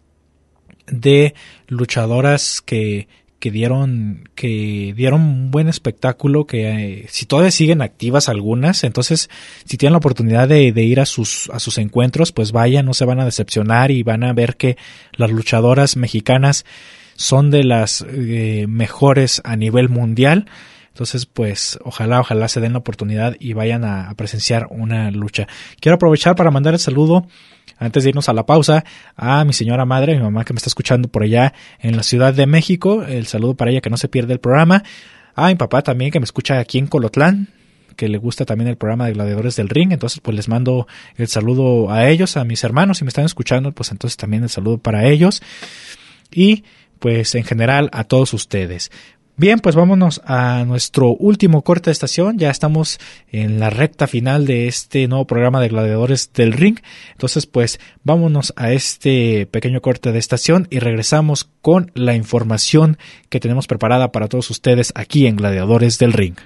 de luchadoras que que dieron que dieron un buen espectáculo, que eh, si todavía siguen activas algunas, entonces si tienen la oportunidad de, de ir a sus a sus encuentros, pues vayan, no se van a decepcionar, y van a ver que las luchadoras mexicanas son de las eh, mejores a nivel mundial. Entonces pues ojalá ojalá se den la oportunidad y vayan a, a presenciar una lucha. Quiero aprovechar para mandar el saludo, antes de irnos a la pausa, a mi señora madre, mi mamá, que me está escuchando por allá en la Ciudad de México. El saludo para ella, que no se pierde el programa. A mi papá también, que me escucha aquí en Colotlán, que le gusta también el programa de Gladiadores del Ring. Entonces pues les mando el saludo a ellos, a mis hermanos, si me están escuchando, pues entonces también el saludo para ellos, y pues en general a todos ustedes. Bien, pues vámonos a nuestro último corte de estación. Ya estamos en la recta final de este nuevo programa de Gladiadores del Ring. Entonces, pues vámonos a este pequeño corte de estación y regresamos con la información que tenemos preparada para todos ustedes aquí en Gladiadores del Ring.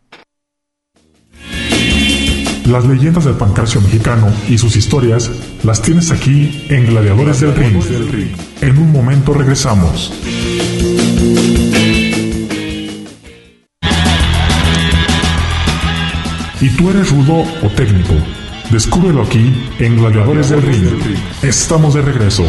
Las leyendas del pancracio mexicano y sus historias las tienes aquí en Gladiadores del Ring. En un momento regresamos. ¿Y tú eres rudo o técnico? Descúbrelo aquí en Gladiadores del Ring. Estamos de regreso.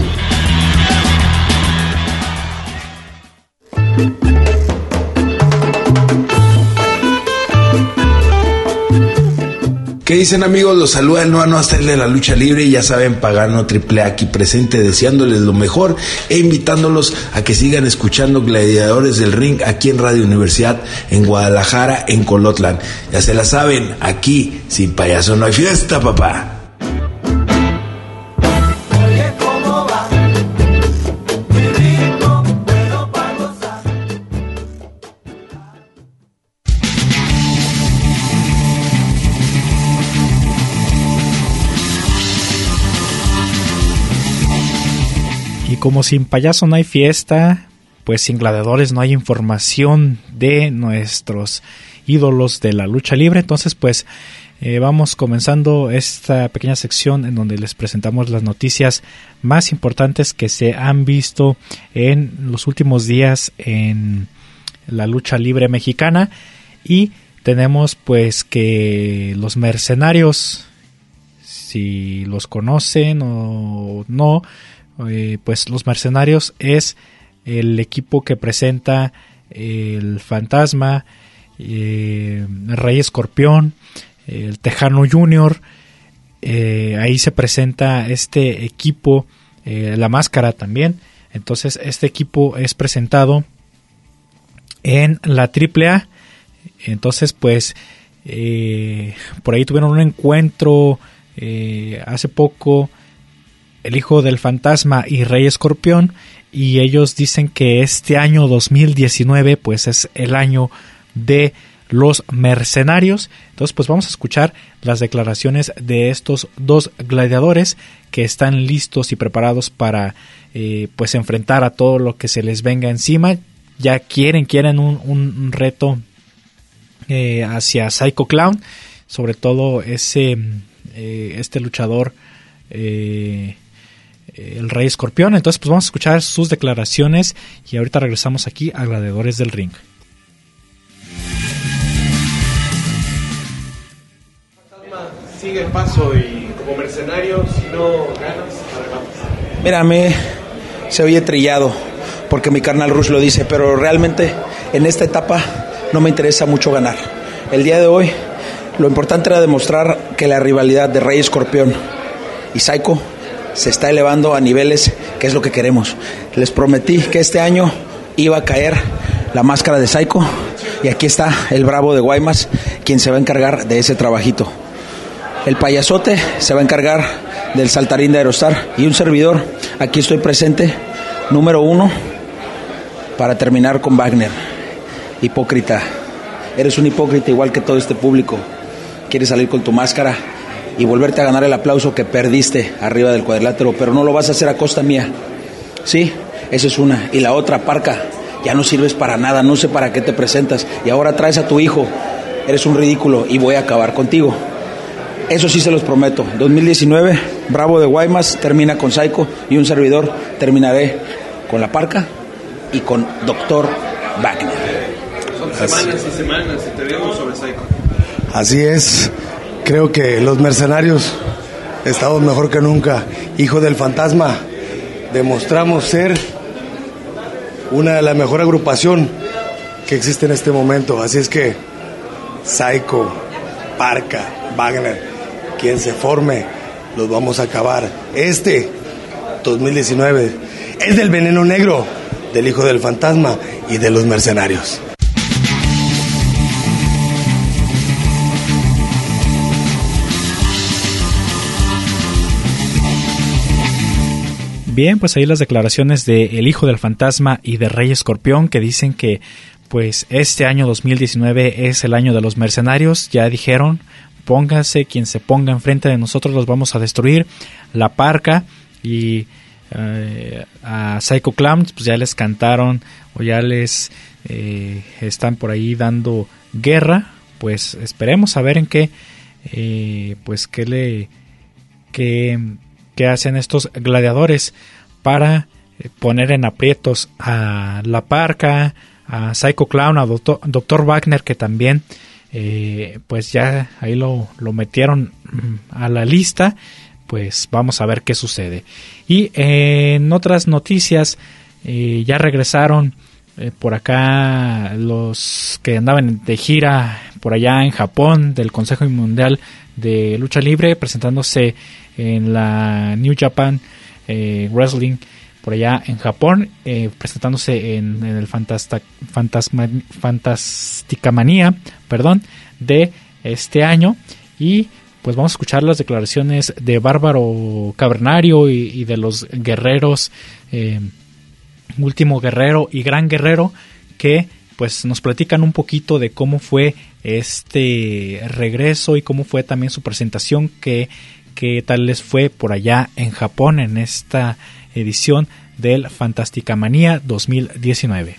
¿Qué dicen, amigos? Los saluda el Noa Hasta de la Lucha Libre, y ya saben, Pagano Triple A aquí presente, deseándoles lo mejor e invitándolos a que sigan escuchando Gladiadores del Ring aquí en Radio Universidad, en Guadalajara, en Colotlán. Ya se la saben, aquí sin payaso no hay fiesta, papá. Como sin payaso no hay fiesta, pues sin gladiadores no hay información de nuestros ídolos de la lucha libre. Entonces pues eh, vamos comenzando esta pequeña sección en donde les presentamos las noticias más importantes que se han visto en los últimos días en la lucha libre mexicana. Y tenemos pues que los Mercenarios, si los conocen o no, Eh, pues los Mercenarios es el equipo que presenta el Fantasma, eh, el Rey Escorpión, el Tejano Junior. Eh, ahí se presenta este equipo, eh, la Máscara también. Entonces este equipo es presentado en la triple A. Entonces pues eh, por ahí tuvieron un encuentro eh, hace poco, el Hijo del Fantasma y Rey Escorpión, y ellos dicen que este año dos mil diecinueve pues es el año de los Mercenarios. Entonces pues vamos a escuchar las declaraciones de estos dos gladiadores que están listos y preparados para eh, pues enfrentar a todo lo que se les venga encima. Ya quieren, quieren un, un reto eh, hacia Psycho Clown, sobre todo ese eh, este luchador eh, el Rey Escorpión. Entonces pues vamos a escuchar sus declaraciones y ahorita regresamos aquí a Gladiadores del Ring. Sigue el paso y como mercenario, si no ganas, arrebatas. Mira, a mí se oye trillado porque mi carnal Rush lo dice, pero realmente en esta etapa no me interesa mucho ganar. El día de hoy lo importante era demostrar que la rivalidad de Rey Escorpión y Psycho se está elevando a niveles que es lo que queremos. Les prometí que este año iba a caer la máscara de Psycho y aquí está el Bravo de Guaymas, quien se va a encargar de ese trabajito. El payasote se va a encargar del saltarín de Aerostar y un servidor, aquí estoy presente, número uno, para terminar con Wagner. Hipócrita, eres un hipócrita igual que todo este público. Quieres salir con tu máscara y volverte a ganar el aplauso que perdiste arriba del cuadrilátero, pero no lo vas a hacer a costa mía. Sí, esa es una. Y la otra, Parca, ya no sirves para nada, no sé para qué te presentas. Y ahora traes a tu hijo. Eres un ridículo y voy a acabar contigo. Eso sí se los prometo. dos mil diecinueve, Bravo de Guaymas termina con Psycho y un servidor terminaré con la Parca y con Doctor Wagner. Son semanas y semanas y te vemos sobre Psycho. Así es. Creo que los mercenarios estamos mejor que nunca. Hijo del Fantasma, demostramos ser una de las mejores agrupación que existe en este momento. Así es que Psycho, Parca, Wagner, quien se forme, los vamos a acabar. Este dos mil diecinueve es del Veneno Negro, del Hijo del Fantasma y de los Mercenarios. Bien, pues ahí las declaraciones de El Hijo del Fantasma y de Rey Escorpión, que dicen que pues este año dos mil diecinueve es el año de los mercenarios. Ya dijeron, póngase quien se ponga enfrente de nosotros, los vamos a destruir. La Parca y eh, a Psycho Clown pues ya les cantaron o ya les eh, están por ahí dando guerra. Pues esperemos a ver en qué eh, pues qué le qué que hacen estos gladiadores para poner en aprietos a la Parca, a Psycho Clown, a Doctor, Doctor Wagner, que también eh, pues ya ahí lo, lo metieron a la lista. Pues vamos a ver qué sucede. Y eh, en otras noticias eh, ya regresaron eh, por acá los que andaban de gira por allá en Japón del Consejo Mundial de Lucha Libre, presentándose en la New Japan eh, Wrestling por allá en Japón, eh, presentándose en, en el Fantasta, Fantasma, Fantasticamanía, perdón, de este año. Y pues vamos a escuchar las declaraciones de Bárbaro Cavernario y, y de los guerreros, eh, Último Guerrero y Gran Guerrero, que pues nos platican un poquito de cómo fue este regreso y cómo fue también su presentación, que, que tal les fue por allá en Japón en esta edición del Fantasticamanía dos mil diecinueve.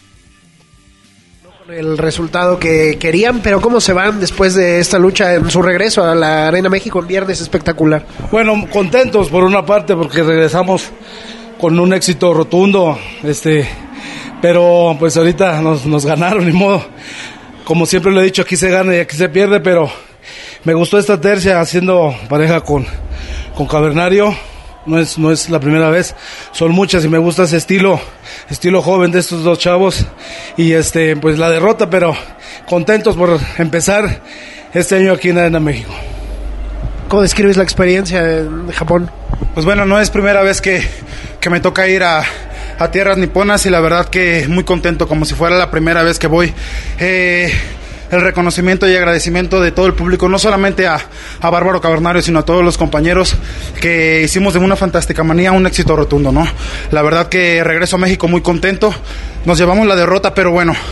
El resultado que querían, pero ¿cómo se van después de esta lucha en su regreso a la Arena México en viernes espectacular? Bueno, contentos por una parte porque regresamos con un éxito rotundo, este, pero pues ahorita nos, nos ganaron, ni modo. Como siempre lo he dicho, aquí se gana y aquí se pierde, pero me gustó esta tercia haciendo pareja con, con Cavernario. No es, no es la primera vez, son muchas y me gusta ese estilo, estilo joven de estos dos chavos. Y este, pues la derrota, pero contentos por empezar este año aquí en Arena México. ¿Cómo describes la experiencia en Japón? Pues bueno, no es primera vez que, que me toca ir a, a tierras niponas y la verdad que muy contento, como si fuera la primera vez que voy. Eh, el reconocimiento y agradecimiento de todo el público, no solamente a, a Bárbaro Cavernario, sino a todos los compañeros que hicimos de una Fantasticamanía un éxito rotundo, ¿no? La verdad que regreso a México muy contento, nos llevamos la derrota, pero bueno,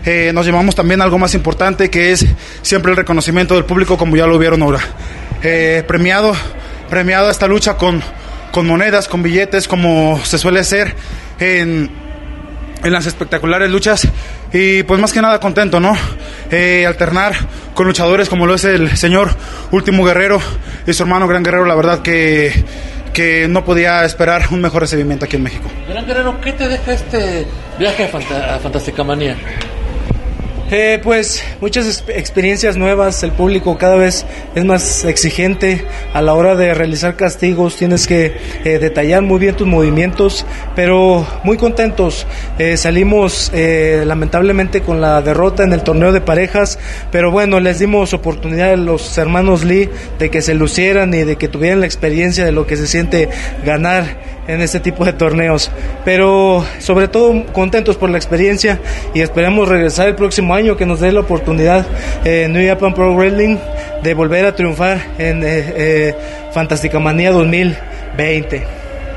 eh, nos llevamos también algo más importante, que es siempre el reconocimiento del público, como ya lo vieron ahora. Eh, premiado, premiado esta lucha con, con monedas, con billetes, como se suele hacer en, en las espectaculares luchas. Y pues más que nada contento, ¿no? Eh, alternar con luchadores como lo es el señor Último Guerrero y su hermano Gran Guerrero, la verdad que, que no podía esperar un mejor recibimiento aquí en México. Gran Guerrero, ¿qué te deja este viaje a, Fanta- a Fantástica Manía? Eh, pues muchas experiencias nuevas, el público cada vez es más exigente a la hora de realizar castigos, tienes que eh, detallar muy bien tus movimientos, pero muy contentos, eh, salimos eh, lamentablemente con la derrota en el torneo de parejas, pero bueno, les dimos oportunidad a los hermanos Lee de que se lucieran y de que tuvieran la experiencia de lo que se siente ganar en este tipo de torneos, pero sobre todo contentos por la experiencia y esperamos regresar el próximo año, que nos dé la oportunidad en New Japan Pro Wrestling de volver a triunfar en eh, eh, Fantástica Manía dos mil veinte.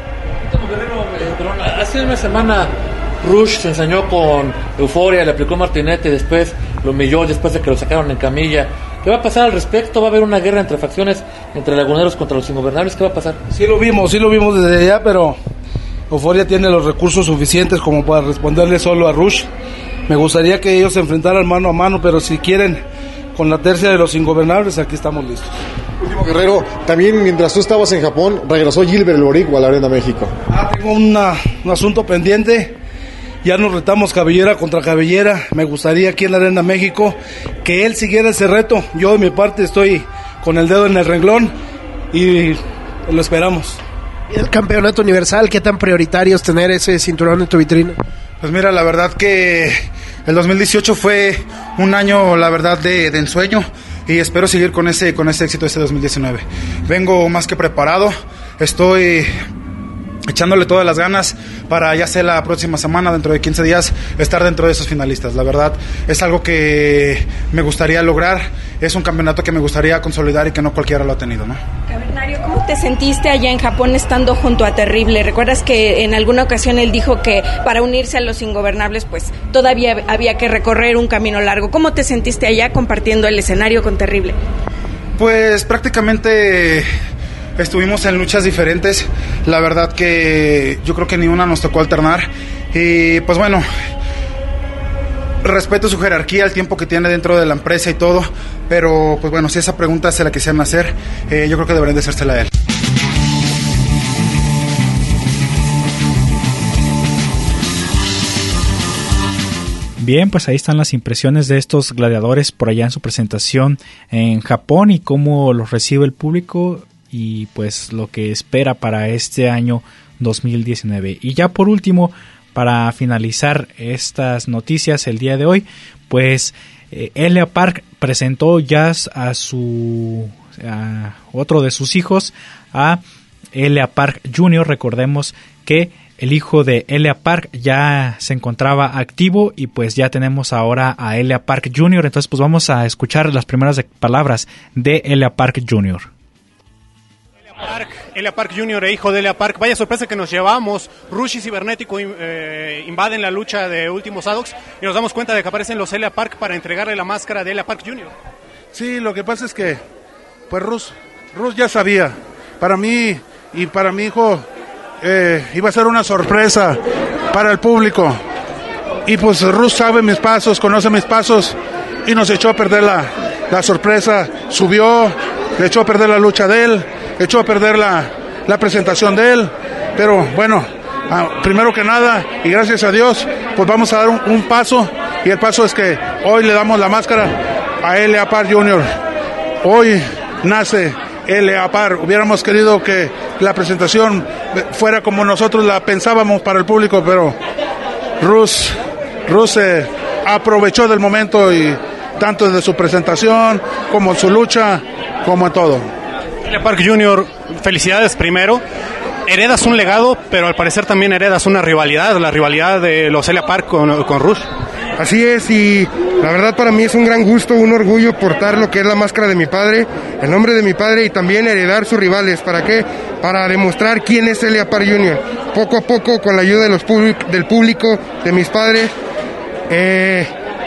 Hace una semana Rush se ensañó con Euforia, le aplicó Martinete y después lo humilló después de que lo sacaron en camilla. ¿Qué va a pasar al respecto? ¿Va a haber una guerra entre facciones, entre laguneros contra los ingobernables? ¿Qué va a pasar? Sí lo vimos, sí lo vimos desde allá, pero Euforia tiene los recursos suficientes como para responderle solo a Rush. Me gustaría que ellos se enfrentaran mano a mano, pero si quieren con la tercia de los ingobernables, aquí estamos listos. Último Guerrero, también mientras tú estabas en Japón, regresó Gilbert el Boricua a la Arena México. Ah, tengo una, un asunto pendiente. Ya nos retamos cabellera contra cabellera. Me gustaría aquí en la Arena México que él siguiera ese reto. Yo de mi parte estoy con el dedo en el renglón y lo esperamos. El campeonato universal, ¿qué tan prioritario es tener ese cinturón en tu vitrina? Pues mira, la verdad que el dos mil dieciocho fue un año, la verdad, de, de ensueño, y espero seguir con ese, con ese éxito este dos mil diecinueve. Vengo más que preparado, estoy echándole todas las ganas para ya sea la próxima semana, dentro de quince días, estar dentro de esos finalistas. La verdad es algo que me gustaría lograr, es un campeonato que me gustaría consolidar y que no cualquiera lo ha tenido, ¿no? Cavernario, ¿cómo te sentiste allá en Japón estando junto a Terrible? ¿Recuerdas que en alguna ocasión él dijo que para unirse a los ingobernables pues todavía había que recorrer un camino largo? ¿Cómo te sentiste allá compartiendo el escenario con Terrible? Pues prácticamente estuvimos en luchas diferentes, la verdad que yo creo que ni una nos tocó alternar, y pues bueno, respeto su jerarquía, el tiempo que tiene dentro de la empresa y todo, pero pues bueno, si esa pregunta se la quisieran hacer, eh, yo creo que deberían de hacérsela a él. Bien, pues ahí están las impresiones de estos gladiadores por allá en su presentación en Japón y cómo los recibe el público y pues lo que espera para este año dos mil diecinueve. Y ya por último, para finalizar estas noticias el día de hoy, pues eh, Elia Park presentó ya a su a otro de sus hijos, a Elia Park junior Recordemos que el hijo de Elia Park ya se encontraba activo y pues ya tenemos ahora a Elia Park junior Entonces pues vamos a escuchar las primeras palabras de Elia Park junior Park, Elia Park junior e hijo de Elia Park. Vaya sorpresa que nos llevamos. Rush y Cibernético eh, invaden la lucha de Últimos Adox y nos damos cuenta de que aparecen los Elia Park para entregarle la máscara de Elia Park junior Sí, lo que pasa es que pues Rush, Rush ya sabía. Para mí y para mi hijo eh, iba a ser una sorpresa para el público. Y pues Rush sabe mis pasos, conoce mis pasos y nos echó a perder la, la sorpresa. Subió, le echó a perder la lucha de él, echó a perder la, la presentación de él, pero bueno, ah, primero que nada, y gracias a Dios, pues vamos a dar un, un paso, y el paso es que hoy le damos la máscara a Elia Park junior Hoy nace Elia Park. Hubiéramos querido que la presentación fuera como nosotros la pensábamos para el público, pero Rush, Rush se aprovechó del momento, y tanto de su presentación, como en su lucha, como en todo. Elia Park junior, felicidades primero. Heredas un legado, pero al parecer también heredas una rivalidad, la rivalidad de los Elia Park con, con Rush. Así es, y la verdad para mí es un gran gusto, un orgullo portar lo que es la máscara de mi padre, el nombre de mi padre, y también heredar sus rivales. ¿Para qué? Para demostrar quién es Elia Park junior Poco a poco, con la ayuda de los public, del público, de mis padres, eh,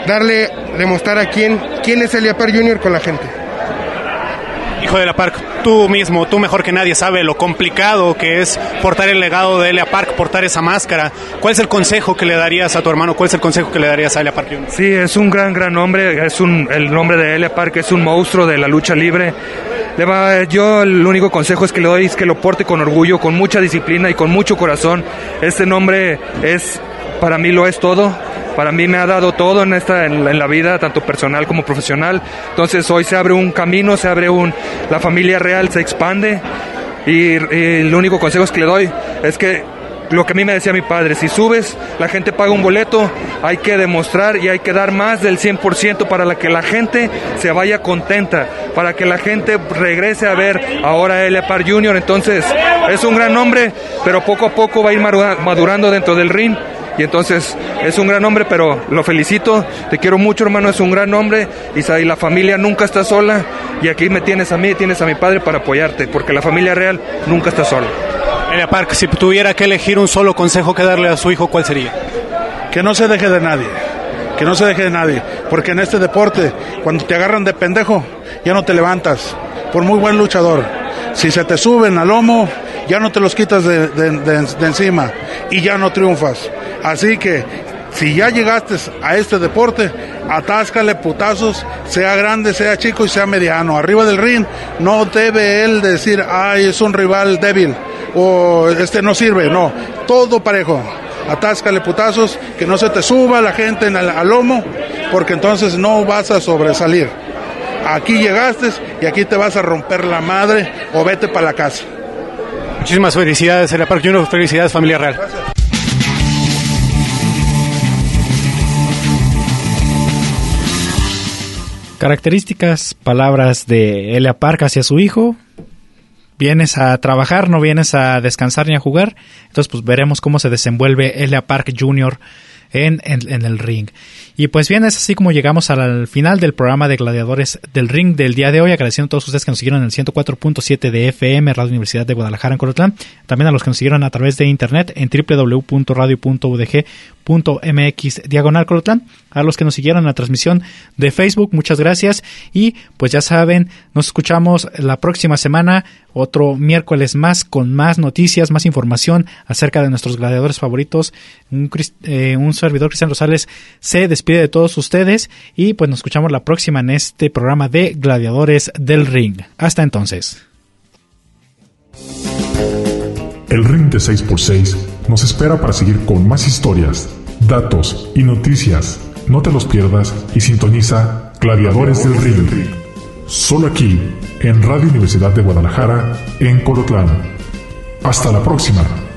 darle, demostrar a quién, quién es Elia Park junior con la gente. Hijo de Elia Park, tú mismo, tú mejor que nadie sabe lo complicado que es portar el legado de Elia Park, portar esa máscara. ¿Cuál es el consejo que le darías a tu hermano? ¿Cuál es el consejo que le darías a Elia Park junior? Sí, es un gran, gran hombre. Es un, el nombre de Elia Park es un monstruo de la lucha libre. Le va, yo el único consejo es que le doy es que lo porte con orgullo, con mucha disciplina y con mucho corazón. Este nombre es, para mí lo es todo. Para mí me ha dado todo en esta en, en la vida, tanto personal como profesional. Entonces hoy se abre un camino, se abre un... La familia real se expande y, y el único consejo que le doy es que lo que a mí me decía mi padre, si subes, la gente paga un boleto, hay que demostrar y hay que dar más del cien por ciento para la que la gente se vaya contenta, para que la gente regrese a ver ahora a Elia Park junior Entonces es un gran hombre, pero poco a poco va a ir madurando dentro del ring. Y entonces es un gran hombre, pero lo felicito, te quiero mucho, hermano, es un gran hombre y la familia nunca está sola y aquí me tienes a mí, tienes a mi padre para apoyarte, porque la familia real nunca está sola. Elia Park, si tuviera que elegir un solo consejo que darle a su hijo, ¿cuál sería? Que no se deje de nadie, que no se deje de nadie, porque en este deporte, cuando te agarran de pendejo, ya no te levantas, por muy buen luchador. Si se te suben al lomo, ya no te los quitas de, de, de, de encima y ya no triunfas. Así que, si ya llegaste a este deporte, atáscale putazos, sea grande, sea chico y sea mediano. Arriba del ring, no debe él decir, ay, es un rival débil, o este no sirve, no. Todo parejo. Atáscale putazos, que no se te suba la gente en el, al lomo, porque entonces no vas a sobresalir. Aquí llegaste y aquí te vas a romper la madre o vete para la casa. Muchísimas felicidades, Elia Park junior Felicidades, familia real. Gracias. Características, palabras de Elia Park hacia su hijo. Vienes a trabajar, no vienes a descansar ni a jugar. Entonces, pues veremos cómo se desenvuelve Elia Park junior En, en, en el ring. Y pues bien, es así como llegamos al final del programa de Gladiadores del Ring del día de hoy, agradeciendo a todos ustedes que nos siguieron en el ciento cuatro punto siete de F M, Radio Universidad de Guadalajara en Colotlán, también a los que nos siguieron a través de internet en doble u doble u doble u punto radio punto u d g punto m x diagonal Colotlán, a los que nos siguieron en la transmisión de Facebook, muchas gracias, y pues ya saben, nos escuchamos la próxima semana, otro miércoles más, con más noticias, más información acerca de nuestros gladiadores favoritos. Un, eh, un servidor, Cristian Rosales, se despide de todos ustedes y pues nos escuchamos la próxima en este programa de Gladiadores del Ring. Hasta entonces. El Ring de seis por seis nos espera para seguir con más historias, datos y noticias. No te los pierdas y sintoniza Gladiadores del Ring. Solo aquí, en Radio Universidad de Guadalajara, en Colotlán. Hasta la próxima.